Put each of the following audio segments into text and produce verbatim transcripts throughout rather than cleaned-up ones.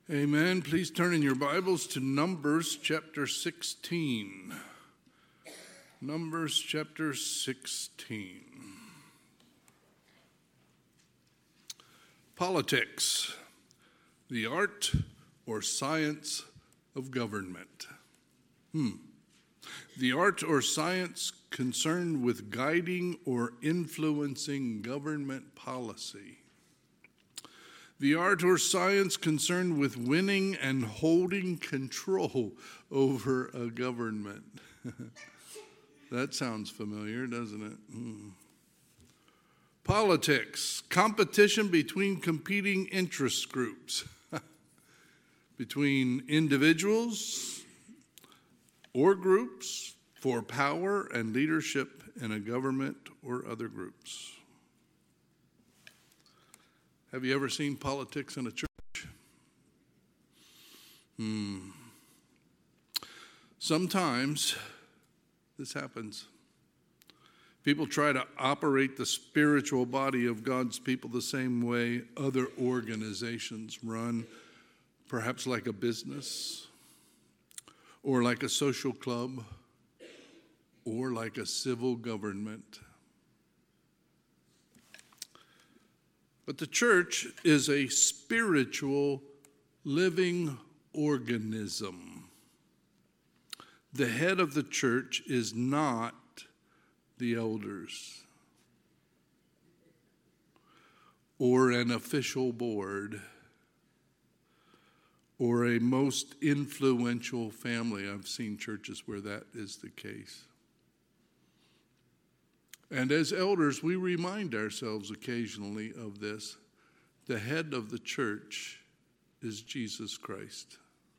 Amen. Please turn in your Bibles to Numbers chapter sixteen. Numbers chapter sixteen. Politics, the art or science of government. Hmm. The art or science concerned with guiding or influencing government policy. The art or science concerned with winning and holding control over a government. That sounds familiar, doesn't it? Mm. Politics, competition between competing interest groups, between individuals or groups for power and leadership in a government or other groups. Have you ever seen politics in a church? Hmm. Sometimes this happens. People try to operate the spiritual body of God's people the same way other organizations run, perhaps like a business, or like a social club, or like a civil government. But the church is a spiritual living organism. The head of the church is not the elders or an official board or a most influential family. I've seen churches where that is the case. And as elders, we remind ourselves occasionally of this. The head of the church is Jesus Christ.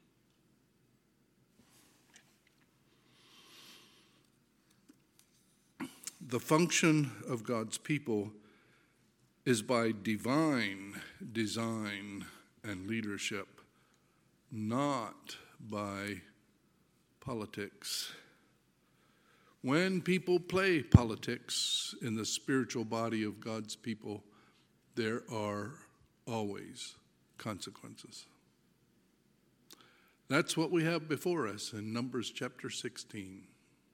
The function of God's people is by divine design and leadership, not by politics. When people play politics in the spiritual body of God's people, there are always consequences. That's what we have before us in Numbers chapter sixteen.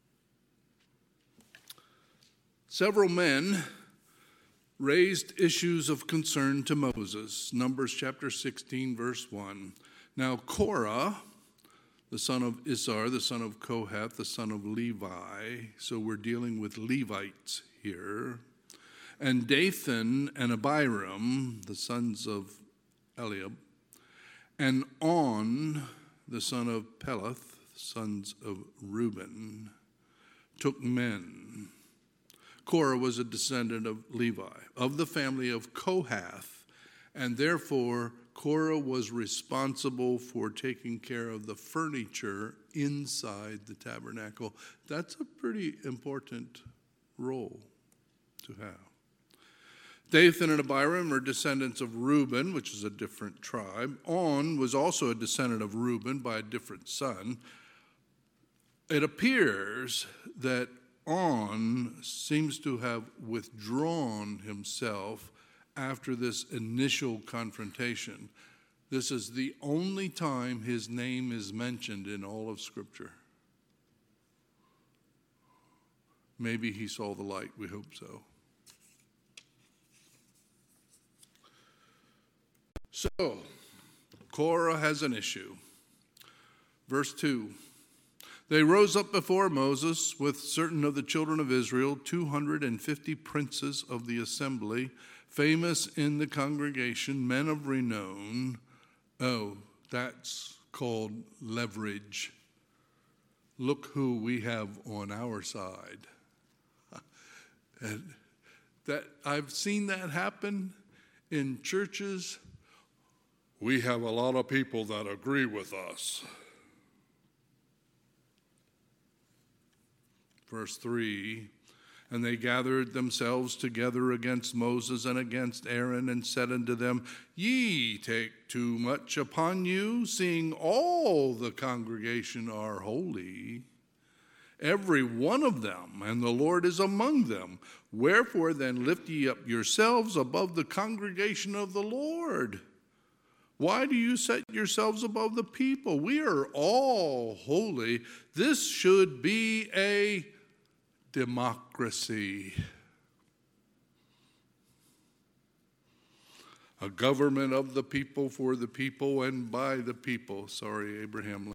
Several men raised issues of concern to Moses. Numbers chapter sixteen, verse one. Now Korah, the son of Issachar, the son of Kohath, the son of Levi. So we're dealing with Levites here. And Dathan and Abiram, the sons of Eliab. And On, the son of Peleth, sons of Reuben, took men. Korah was a descendant of Levi, of the family of Kohath, and therefore Korah was responsible for taking care of the furniture inside the tabernacle. That's a pretty important role to have. Dathan and Abiram are descendants of Reuben, which is a different tribe. On was also a descendant of Reuben by a different son. It appears that On seems to have withdrawn himself after this initial confrontation. This is the only time his name is mentioned in all of Scripture. Maybe he saw the light. We hope so. So, Korah has an issue. Verse two. They rose up before Moses with certain of the children of Israel, two hundred fifty princes of the assembly, famous in the congregation, men of renown. Oh, that's called leverage. Look who we have on our side. And that I've seen that happen in churches. We have a lot of people that agree with us. Verse three, and they gathered themselves together against Moses and against Aaron, and said unto them, Ye take too much upon you, seeing all the congregation are holy, every one of them, and the Lord is among them. Wherefore then lift ye up yourselves above the congregation of the Lord. Why do you set yourselves above the people? We are all holy. This should be a democracy. A government of the people, for the people, and by the people. Sorry, Abraham.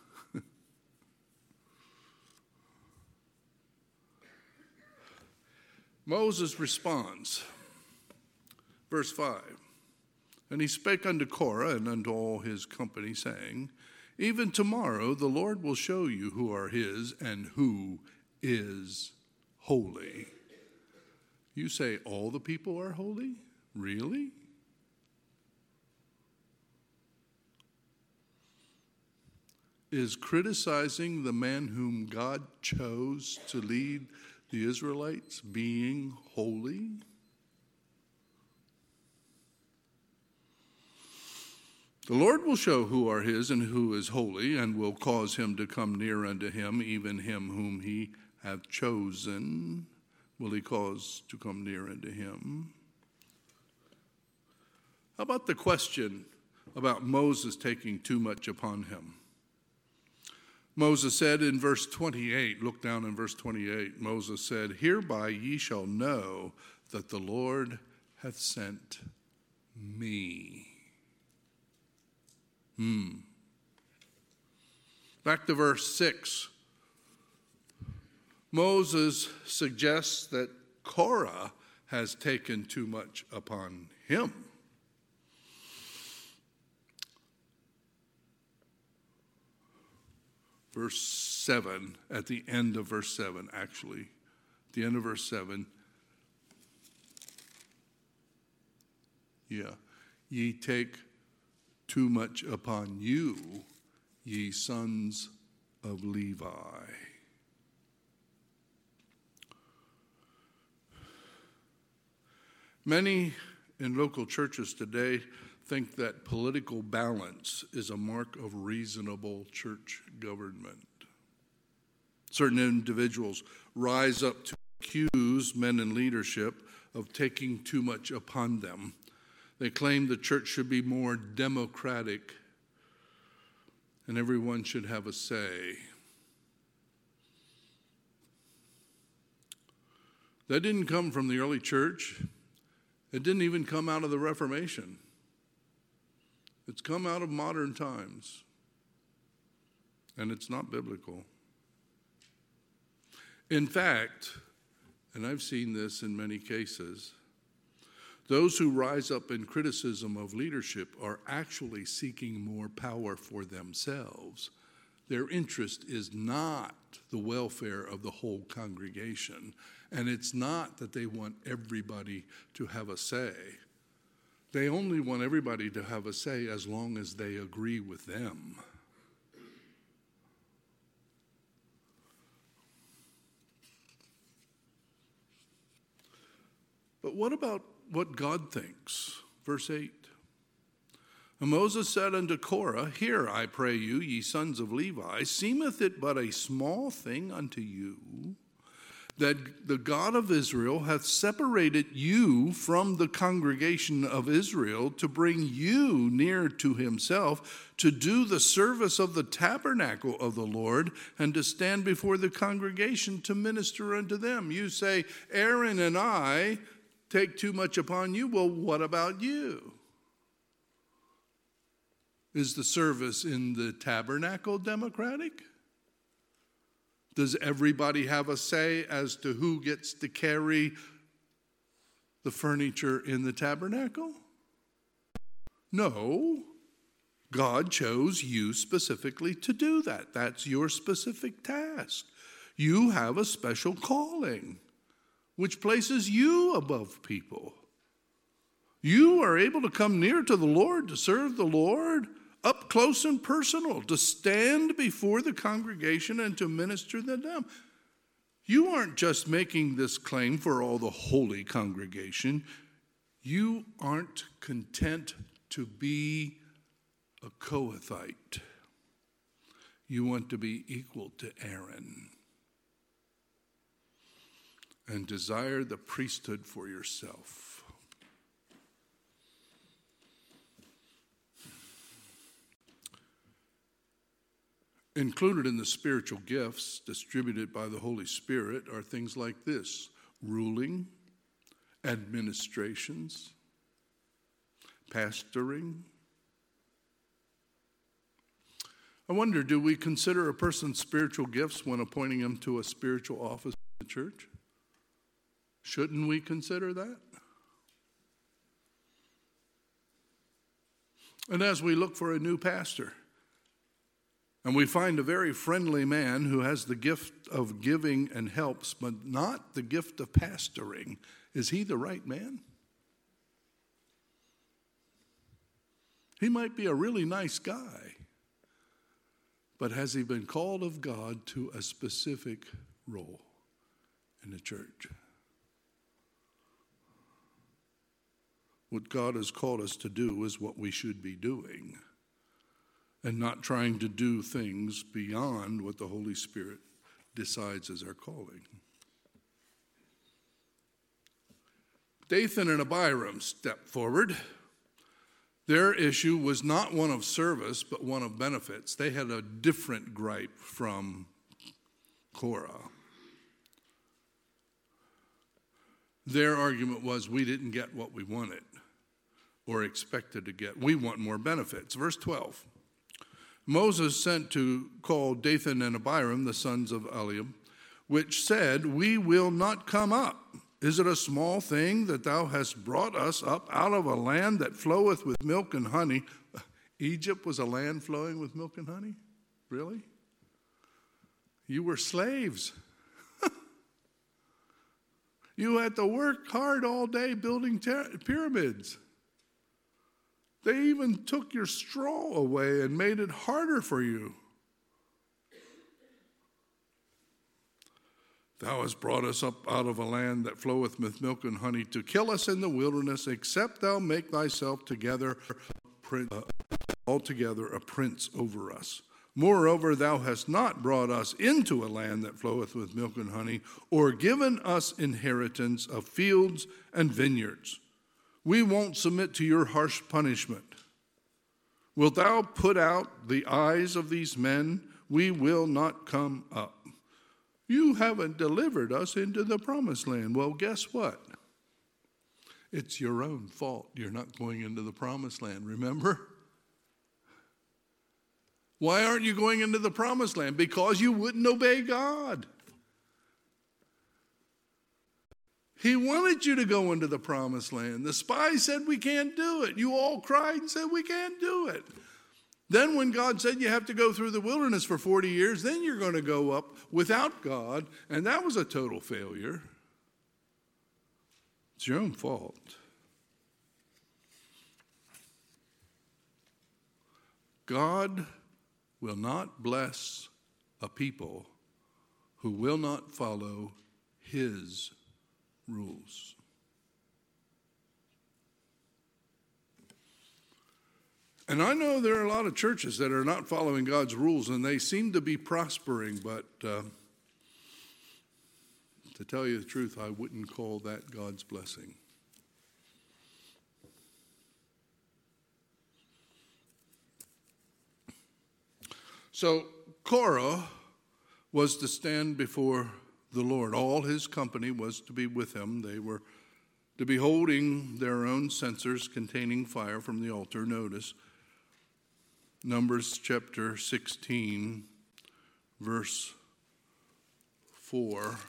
Moses responds. Verse five. And he spake unto Korah and unto all his company, saying, even tomorrow the Lord will show you who are his and who is holy. You say all the people are holy? Really? Is criticizing the man whom God chose to lead the Israelites being holy? The Lord will show who are his and who is holy, and will cause him to come near unto him, even him whom he hath chosen will he cause to come near unto him. How about the question about Moses taking too much upon him? Moses said in verse twenty-eight, look down in verse twenty-eight, Moses said, hereby ye shall know that the Lord hath sent me. Hmm. Back to verse six. Moses suggests that Korah has taken too much upon him. Verse seven, at the end of verse seven, actually, at the end of verse seven, yeah, ye take too much upon you, ye sons of Levi. Many in local churches today think that political balance is a mark of reasonable church government. Certain individuals rise up to accuse men in leadership of taking too much upon them. They claim the church should be more democratic and everyone should have a say. That didn't come from the early church. It didn't even come out of the Reformation. It's come out of modern times. And it's not biblical. In fact, and I've seen this in many cases, those who rise up in criticism of leadership are actually seeking more power for themselves. Their interest is not the welfare of the whole congregation, and it's not that they want everybody to have a say. They only want everybody to have a say as long as they agree with them. But what about what God thinks? Verse eight. And Moses said unto Korah, hear, I pray you, ye sons of Levi, seemeth it but a small thing unto you that the God of Israel hath separated you from the congregation of Israel to bring you near to himself, to do the service of the tabernacle of the Lord, and to stand before the congregation to minister unto them. You say, Aaron and I take too much upon you. Well, what about you? Is the service in the tabernacle democratic? Does everybody have a say as to who gets to carry the furniture in the tabernacle? No. God chose you specifically to do that. That's your specific task. You have a special calling, which places you above people. You are able to come near to the Lord, to serve the Lord, up close and personal, to stand before the congregation and to minister to them. You aren't just making this claim for all the holy congregation. You aren't content to be a Kohathite. You want to be equal to Aaron and desire the priesthood for yourself. Included in the spiritual gifts distributed by the Holy Spirit are things like this: ruling, administrations, pastoring. I wonder, do we consider a person's spiritual gifts when appointing him to a spiritual office in the church? Shouldn't we consider that? And as we look for a new pastor, and we find a very friendly man who has the gift of giving and helps, but not the gift of pastoring, is he the right man? He might be a really nice guy, but has he been called of God to a specific role in the church? What God has called us to do is what we should be doing, and not trying to do things beyond what the Holy Spirit decides as our calling. Dathan and Abiram stepped forward. Their issue was not one of service, but one of benefits. They had a different gripe from Korah. Their argument was, we didn't get what we wanted or expected to get. We want more benefits. Verse twelve. Moses sent to call Dathan and Abiram, the sons of Eliab, which said, we will not come up. Is it a small thing that thou hast brought us up out of a land that floweth with milk and honey? Egypt was a land flowing with milk and honey? Really? You were slaves. You had to work hard all day building ter- pyramids. They even took your straw away and made it harder for you. Thou hast brought us up out of a land that floweth with milk and honey to kill us in the wilderness, except thou make thyself together uh, altogether a prince over us. Moreover, thou hast not brought us into a land that floweth with milk and honey, or given us inheritance of fields and vineyards. We won't submit to your harsh punishment. Wilt thou put out the eyes of these men? We will not come up. You haven't delivered us into the promised land. Well, guess what? It's your own fault you're not going into the promised land, remember? Why aren't you going into the promised land? Because you wouldn't obey God. He wanted you to go into the promised land. The spies said, we can't do it. You all cried and said, we can't do it. Then when God said you have to go through the wilderness for forty years, then you're going to go up without God, and that was a total failure. It's your own fault. God will not bless a people who will not follow his rules. And I know there are a lot of churches that are not following God's rules, and they seem to be prospering, but uh, to tell you the truth, I wouldn't call that God's blessing. So Korah was to stand before the Lord. All his company was to be with him. They were to be holding their own censers containing fire from the altar. Notice Numbers chapter sixteen, verse four.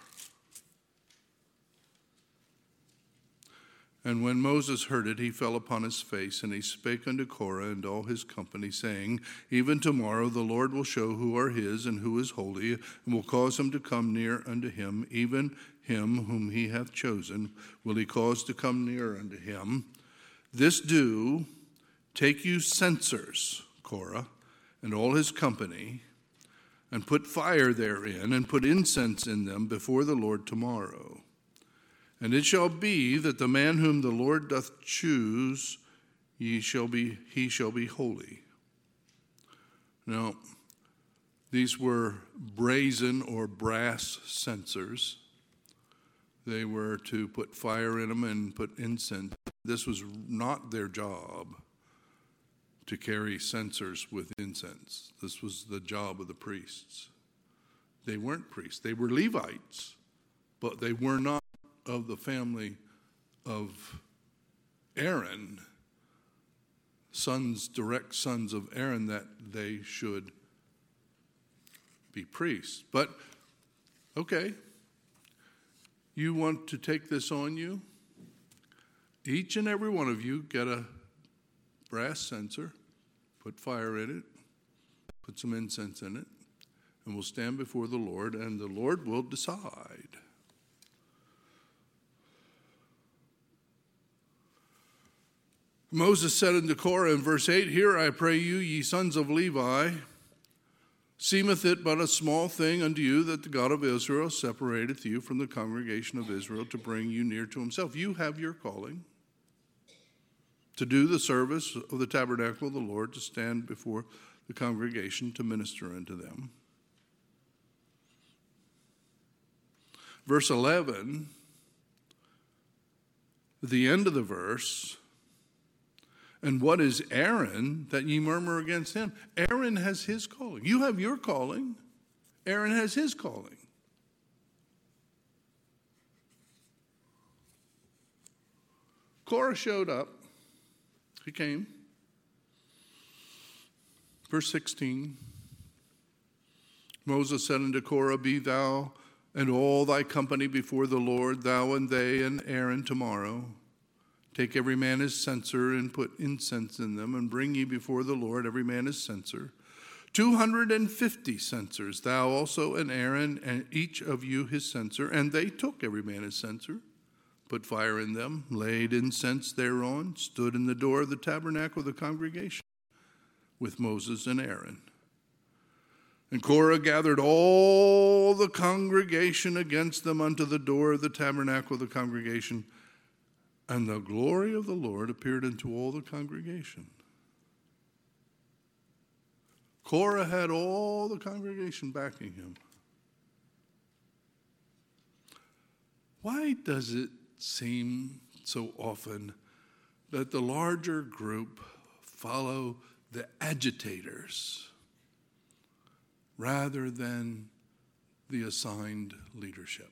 And when Moses heard it, he fell upon his face, and he spake unto Korah and all his company, saying, even tomorrow the Lord will show who are his and who is holy, and will cause him to come near unto him, even him whom he hath chosen will he cause to come near unto him. This do, take you censers, Korah, and all his company, and put fire therein, and put incense in them before the Lord tomorrow. And it shall be that the man whom the Lord doth choose, ye shall be, he shall be holy. Now, these were brazen or brass censers. They were to put fire in them and put incense. This was not their job to carry censers with incense. This was the job of the priests. They weren't priests. They were Levites, but they were not of the family of Aaron, sons, direct sons of Aaron, that they should be priests. But, okay, you want to take this on you? Each and every one of you get a brass censer, put fire in it, put some incense in it, and we'll stand before the Lord, and the Lord will decide. Moses said unto Korah in verse eight, Hear, I pray you, ye sons of Levi, seemeth it but a small thing unto you that the God of Israel separateth you from the congregation of Israel to bring you near to himself. You have your calling to do the service of the tabernacle of the Lord, to stand before the congregation to minister unto them. Verse eleven, at the end of the verse, and what is Aaron that ye murmur against him? Aaron has his calling. You have your calling. Aaron has his calling. Korah showed up. He came. Verse sixteen. Moses said unto Korah, Be thou and all thy company before the Lord, thou and they and Aaron tomorrow. Take every man his censer and put incense in them, and bring ye before the Lord every man his censer. Two hundred and fifty censers, thou also and Aaron, and each of you his censer. And they took every man his censer, put fire in them, laid incense thereon, stood in the door of the tabernacle of the congregation with Moses and Aaron. And Korah gathered all the congregation against them unto the door of the tabernacle of the congregation, and the glory of the Lord appeared unto all the congregation. Korah had all the congregation backing him. Why does it seem so often that the larger group follow the agitators rather than the assigned leadership?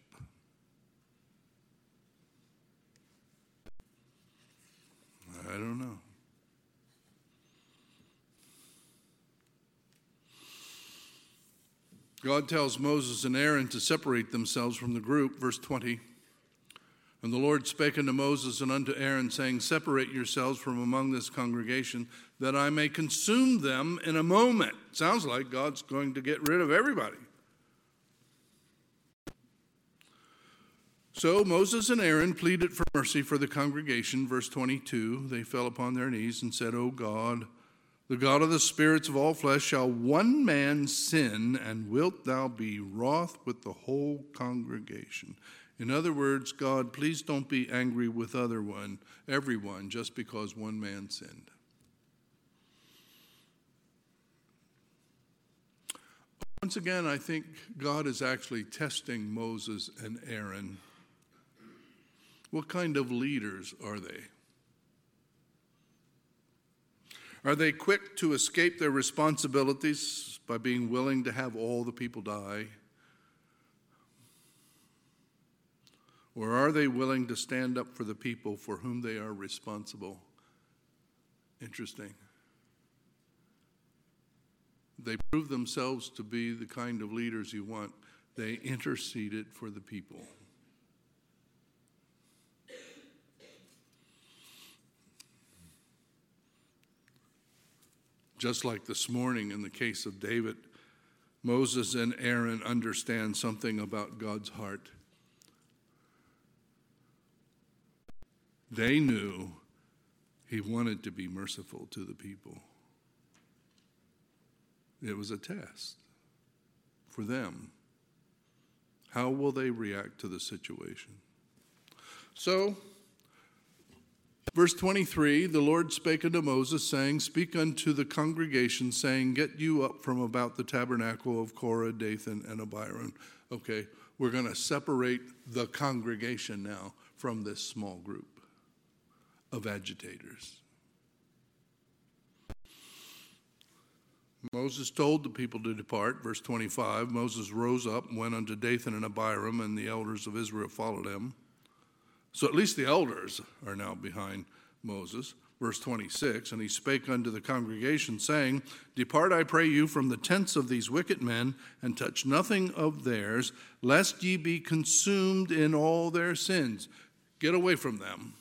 I don't know. God tells Moses and Aaron to separate themselves from the group, verse twenty. And the Lord spake unto Moses and unto Aaron, saying, Separate yourselves from among this congregation, that I may consume them in a moment. Sounds like God's going to get rid of everybody. So Moses and Aaron pleaded for mercy for the congregation. Verse twenty-two, they fell upon their knees and said, O God, the God of the spirits of all flesh, shall one man sin, and wilt thou be wroth with the whole congregation? In other words, God, please don't be angry with other one, everyone, just because one man sinned. Once again, I think God is actually testing Moses and Aaron. What kind of leaders are they? Are they quick to escape their responsibilities by being willing to have all the people die? Or are they willing to stand up for the people for whom they are responsible? Interesting. They prove themselves to be the kind of leaders you want. They interceded for the people. Just like this morning in the case of David, Moses and Aaron understand something about God's heart. They knew he wanted to be merciful to the people. It was a test for them. How will they react to the situation? So, verse twenty-three, the Lord spake unto Moses, saying, Speak unto the congregation, saying, Get you up from about the tabernacle of Korah, Dathan, and Abiram. Okay, we're going to separate the congregation now from this small group of agitators. Moses told the people to depart. Verse twenty-five, Moses rose up and went unto Dathan and Abiram, and the elders of Israel followed him. So at least the elders are now behind Moses. Verse twenty-six, and he spake unto the congregation, saying, Depart, I pray you, from the tents of these wicked men, and touch nothing of theirs, lest ye be consumed in all their sins. Get away from them.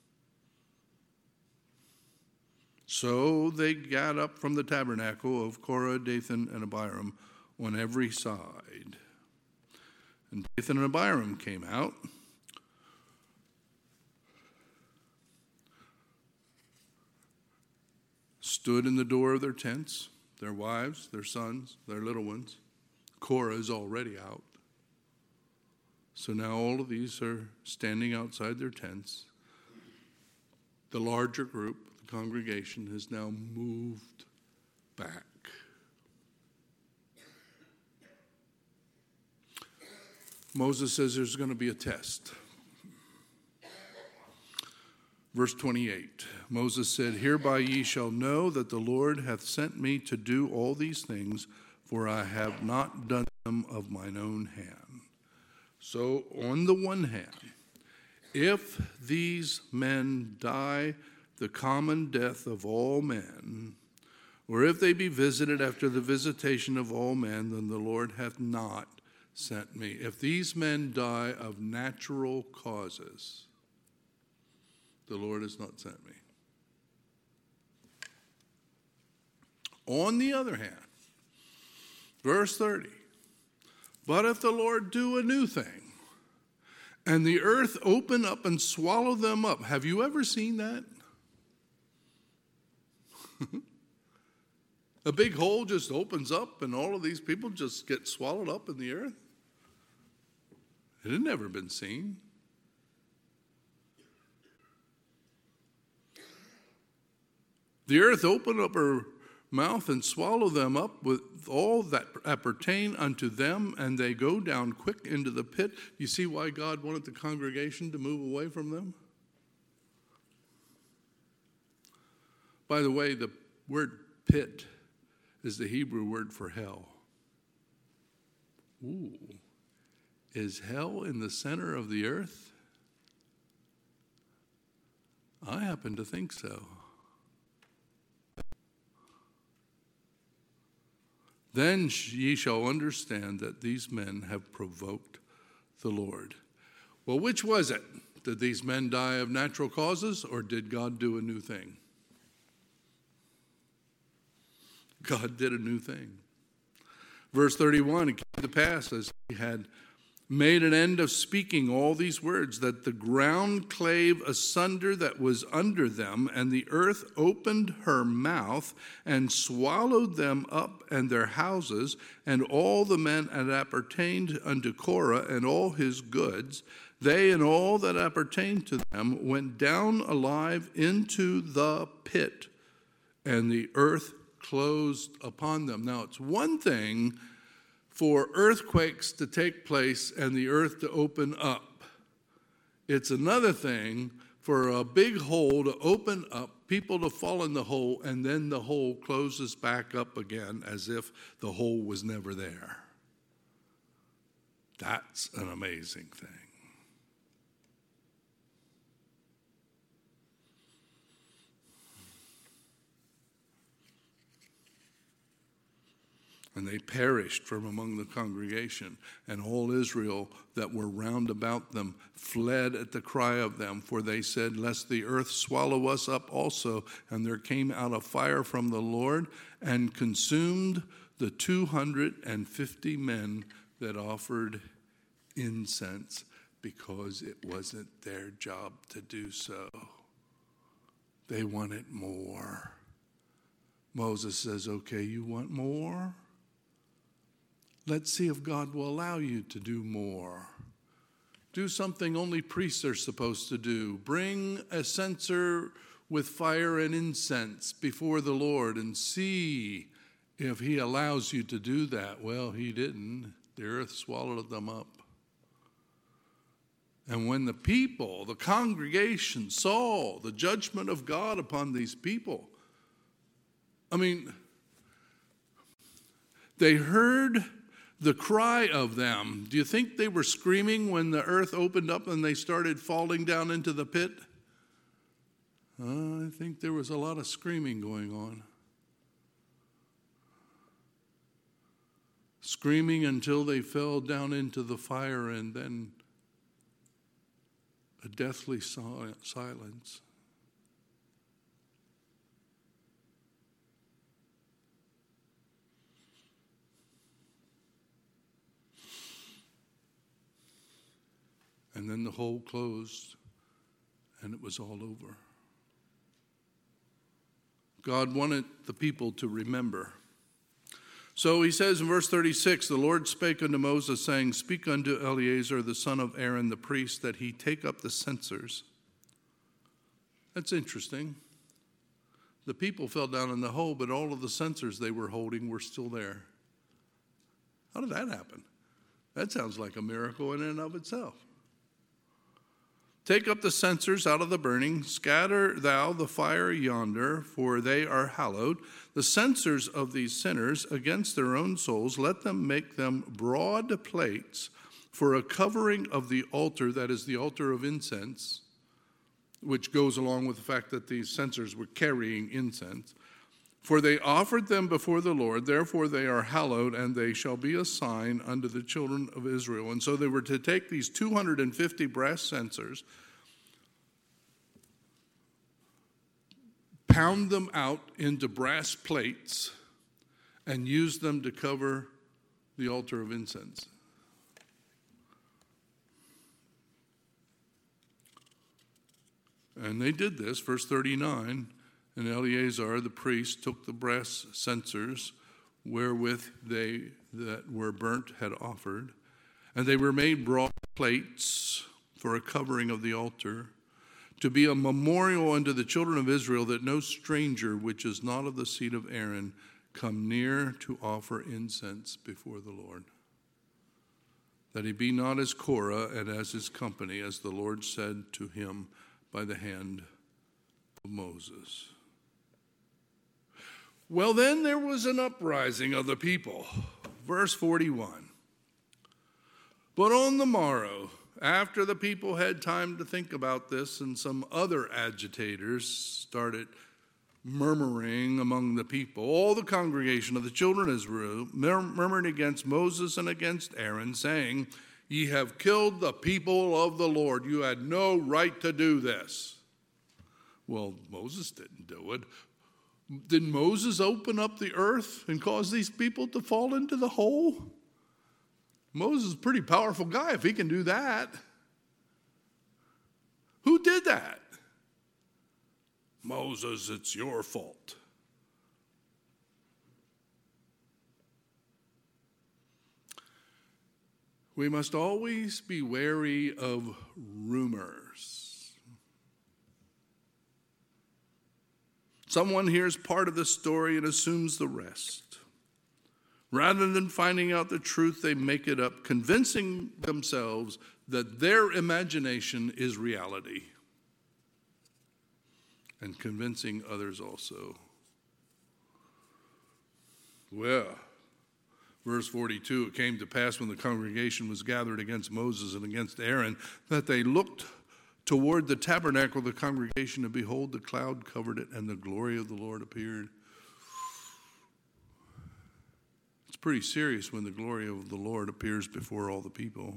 So they got up from the tabernacle of Korah, Dathan, and Abiram on every side. And Dathan and Abiram came out, stood in the door of their tents, their wives, their sons, their little ones. Korah is already out. So now all of these are standing outside their tents. The larger group, the congregation, has now moved back. Moses says there's going to be a test. Verse twenty-eight, Moses said, Hereby ye shall know that the Lord hath sent me to do all these things, for I have not done them of mine own hand. So on the one hand, if these men die the common death of all men, or if they be visited after the visitation of all men, then the Lord hath not sent me. If these men die of natural causes, the Lord has not sent me. On the other hand, verse thirty, but if the Lord do a new thing, and the earth open up and swallow them up. Have you ever seen that? A big hole just opens up and all of these people just get swallowed up in the earth? It had never been seen. The earth opened up her mouth and swallow them up with all that appertain unto them, and they go down quick into the pit. You see why God wanted the congregation to move away from them? By the way, the word pit is the Hebrew word for hell. Ooh. Is hell in the center of the earth? I happen to think so. Then ye shall understand that these men have provoked the Lord. Well, which was it? Did these men die of natural causes, or did God do a new thing? God did a new thing. Verse thirty-one, it came to pass as he had made an end of speaking all these words, that the ground clave asunder that was under them, and the earth opened her mouth and swallowed them up and their houses, and all the men that appertained unto Korah and all his goods. They and all that appertained to them went down alive into the pit, and the earth closed upon them. Now, it's one thing for earthquakes to take place and the earth to open up. It's another thing for a big hole to open up, people to fall in the hole, and then the hole closes back up again as if the hole was never there. That's an amazing thing. And they perished from among the congregation, and all Israel that were round about them fled at the cry of them, for they said, Lest the earth swallow us up also. And there came out a fire from the Lord and consumed the two hundred and fifty men that offered incense, because it wasn't their job to do so. They wanted more. Moses says, okay, you want more? Let's see if God will allow you to do more. Do something only priests are supposed to do. Bring a censer with fire and incense before the Lord and see if he allows you to do that. Well, he didn't. The earth swallowed them up. And when the people, the congregation, saw the judgment of God upon these people, I mean, They heard the cry of them. Do you think they were screaming when the earth opened up and they started falling down into the pit? Uh, I think there was a lot of screaming going on. Screaming until they fell down into the fire, and then a deathly silence. And then the hole closed, and it was all over. God wanted the people to remember. So he says in verse thirty-six, the Lord spake unto Moses, saying, Speak unto Eleazar the son of Aaron the priest, that he take up the censers. That's interesting. The people fell down in the hole, but all of the censers they were holding were still there. How did that happen? That sounds like a miracle in and of itself. Take up the censers out of the burning, scatter thou the fire yonder, for they are hallowed. The censers of these sinners against their own souls, let them make them broad plates for a covering of the altar, that is the altar of incense, which goes along with the fact that these censers were carrying incense. For they offered them before the Lord, therefore they are hallowed, and they shall be a sign unto the children of Israel. And so they were to take these two hundred fifty brass censers, pound them out into brass plates, and use them to cover the altar of incense. And they did this, verse thirty-nine. And Eleazar the priest took the brass censers wherewith they that were burnt had offered, and they were made broad plates for a covering of the altar, to be a memorial unto the children of Israel, that no stranger which is not of the seed of Aaron come near to offer incense before the Lord. That he be not as Korah and as his company, as the Lord said to him by the hand of Moses. Well, then there was an uprising of the people. Verse forty-one. But on the morrow, after the people had time to think about this, and some other agitators started murmuring among the people, all the congregation of the children of Israel murmured against Moses and against Aaron, saying, Ye have killed the people of the Lord. You had no right to do this. Well, Moses didn't do it. Did Moses open up the earth and cause these people to fall into the hole? Moses is a pretty powerful guy if he can do that. Who did that? Moses, it's your fault. We must always be wary of rumors. Someone hears part of the story and assumes the rest. Rather than finding out the truth, they make it up, convincing themselves that their imagination is reality, and convincing others also. Well, verse forty-two, it came to pass when the congregation was gathered against Moses and against Aaron, that they looked toward the tabernacle of the congregation, and behold, the cloud covered it, and the glory of the Lord appeared. It's pretty serious when the glory of the Lord appears before all the people.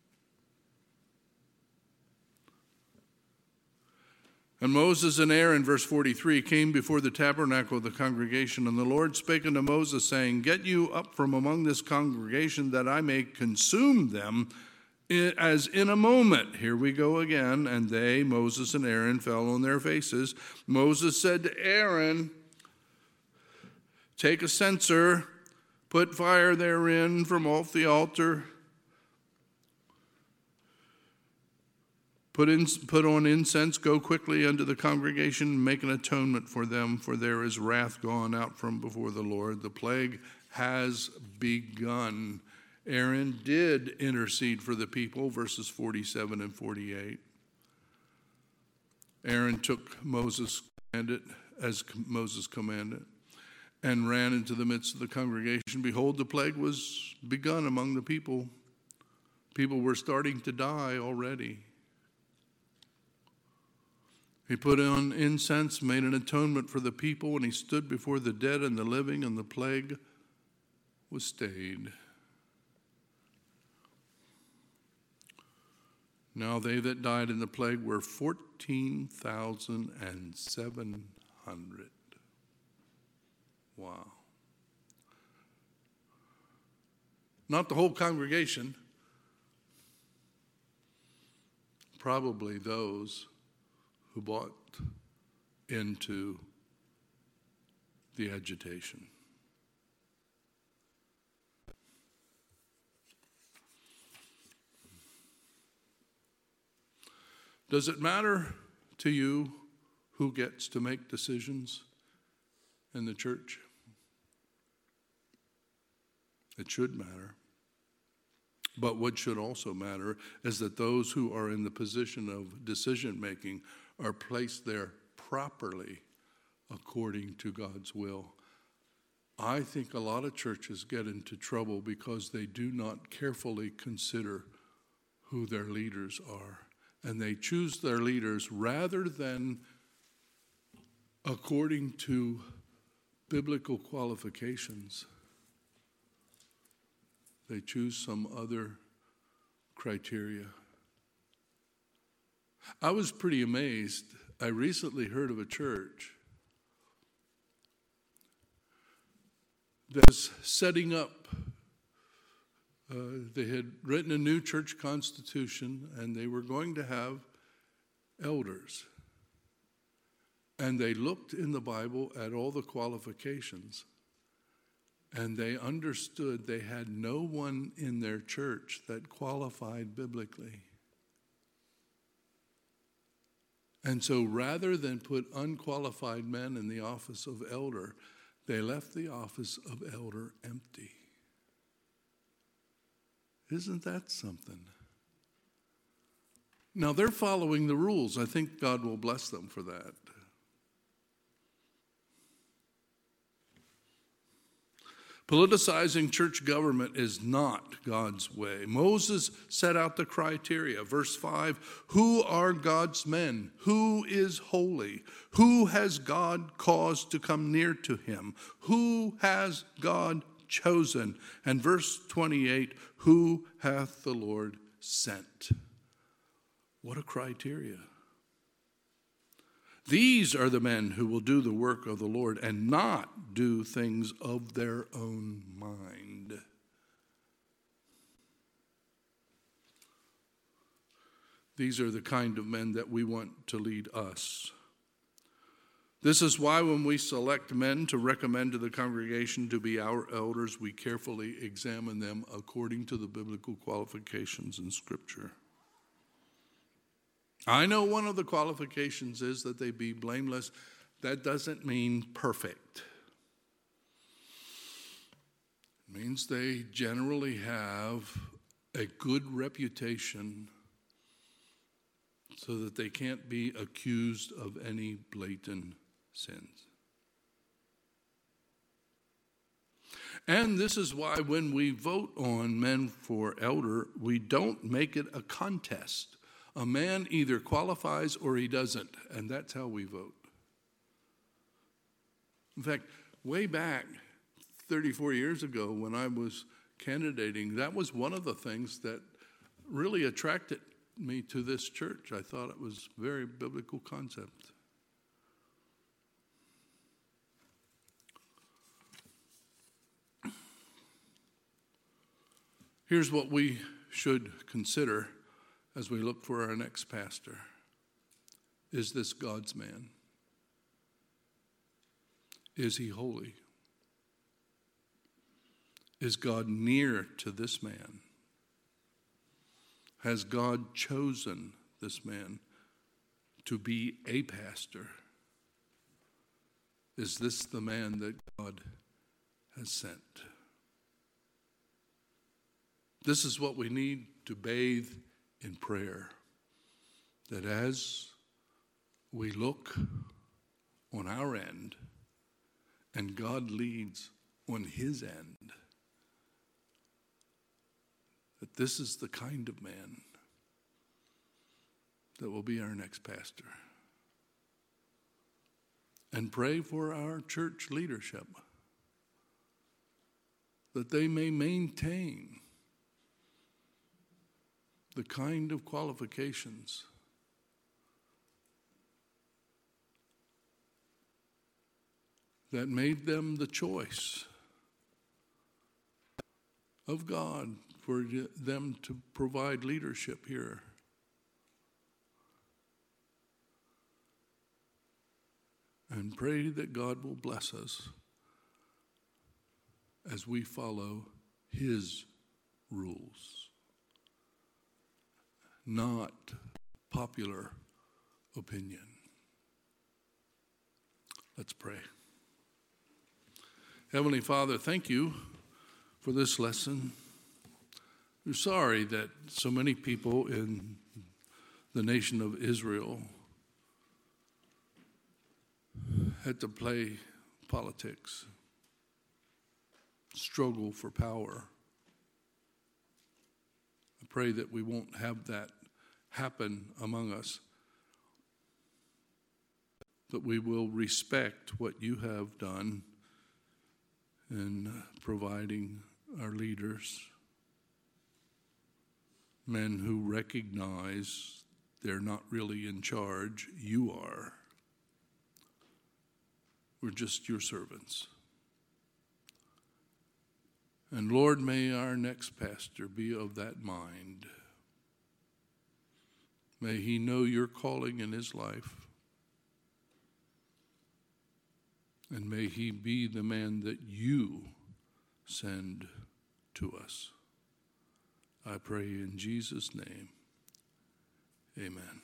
And Moses and Aaron, verse forty-three, came before the tabernacle of the congregation, and the Lord spake unto Moses, saying, Get you up from among this congregation, that I may consume them as in a moment. Here we go again. And they, Moses and Aaron, fell on their faces. Moses said to Aaron, Take a censer, put fire therein from off the altar, Put, in, put on incense, go quickly unto the congregation, make an atonement for them, for there is wrath gone out from before the Lord. The plague has begun. Aaron did intercede for the people, verses forty-seven and forty-eight. Aaron took Moses commanded as Moses commanded. and ran into the midst of the congregation. Behold, the plague was begun among the people. People were starting to die already. He put on incense, made an atonement for the people, and he stood before the dead and the living, and the plague was stayed. Now they that died in the plague were fourteen thousand seven hundred. Wow. Not the whole congregation. Probably those who bought into the agitation. Does it matter to you who gets to make decisions in the church? It should matter. But what should also matter is that those who are in the position of decision making are placed there properly according to God's will. I think a lot of churches get into trouble because they do not carefully consider who their leaders are. And they choose their leaders rather than according to biblical qualifications. They choose some other criteria. I was pretty amazed. I recently heard of a church that's setting up. Uh, they had written a new church constitution, and they were going to have elders. And they looked in the Bible at all the qualifications, and they understood they had no one in their church that qualified biblically. And so rather than put unqualified men in the office of elder, they left the office of elder empty. Isn't that something? Now, they're following the rules. I think God will bless them for that. Politicizing church government is not God's way. Moses set out the criteria. Verse five, who are God's men? Who is holy? Who has God caused to come near to him? Who has God chosen? And verse twenty-eight, who hath the Lord sent? What a criteria. These are the men who will do the work of the Lord and not do things of their own mind. These are the kind of men that we want to lead us. This is why when we select men to recommend to the congregation to be our elders, we carefully examine them according to the biblical qualifications in Scripture. I know one of the qualifications is that they be blameless. That doesn't mean perfect. It means they generally have a good reputation so that they can't be accused of any blatant sins. And this is why when we vote on men for elder, we don't make it a contest. A man either qualifies or he doesn't, and that's how we vote. In fact, way back thirty-four years ago when I was candidating, that was one of the things that really attracted me to this church. I thought it was a very biblical concept. Here's what we should consider as we look for our next pastor. Is this God's man? Is he holy? Is God near to this man? Has God chosen this man to be a pastor? Is this the man that God has sent? This is what we need to bathe in prayer, that as we look on our end and God leads on his end, that this is the kind of man that will be our next pastor. And pray for our church leadership, that they may maintain the kind of qualifications that made them the choice of God for them to provide leadership here. And pray that God will bless us as we follow his rules, not popular opinion. Let's pray. Heavenly Father, thank you for this lesson. We're sorry that so many people in the nation of Israel had to play politics, struggle for power. I pray that we won't have that happen among us, that we will respect what you have done in providing our leaders, men who recognize they're not really in charge, you are. We're just your servants. And Lord, may our next pastor be of that mind. May he know your calling in his life. And may he be the man that you send to us. I pray in Jesus' name, amen.